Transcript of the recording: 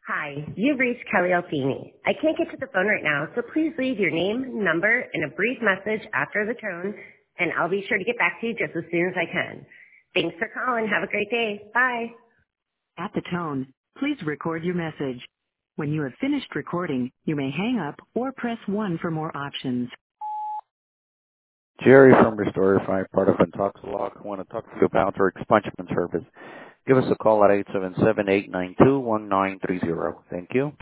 Hi, you've reached Kelly Alfini. I can't get to the phone right now, so please leave your name, number, and a brief message after the tone, and I'll be sure to get back to you just as soon as I can. Thanks for calling. Have a great day. Bye. At the tone, please record your message. When you have finished recording, you may hang up or press 1 for more options. Jerry from Restorify, part of Intoxilog. I want to talk to you about our expungement service. Give us a call at 877-892-1930. Thank you.